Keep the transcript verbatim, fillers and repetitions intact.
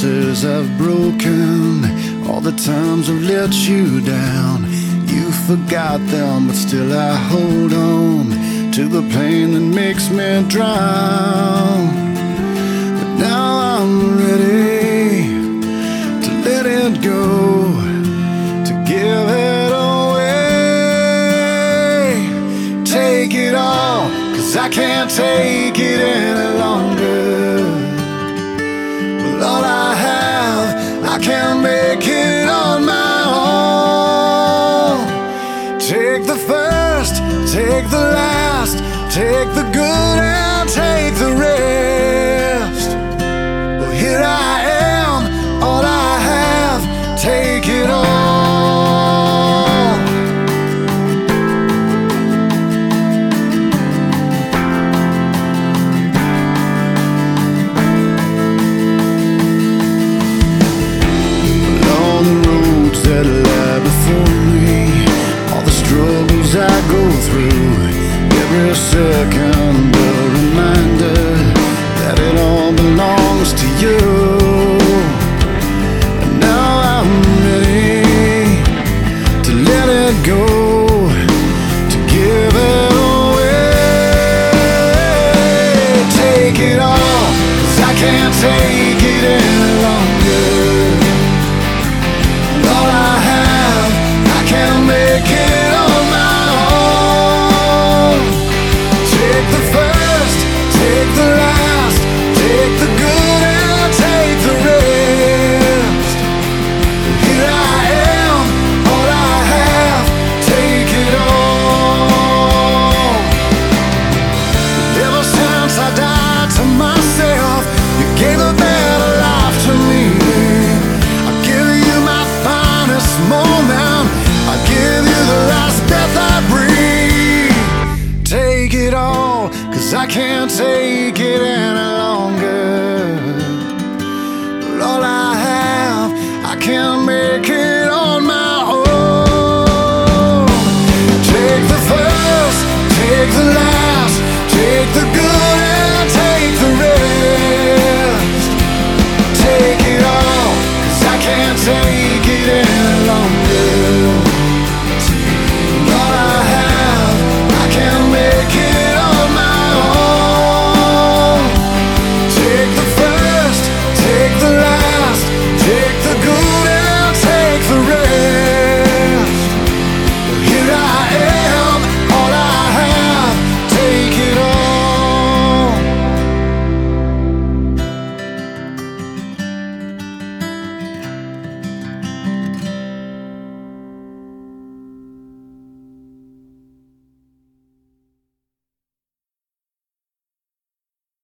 promises I've broken, all the times I've let you down. You forgot them, but still I hold on to the pain that makes me drown. But now I'm ready to let it go, to give it away. Take it all, 'cause I can't take it any longer. Well, all I have, I can't make it on my own. Take the first, take the last, take the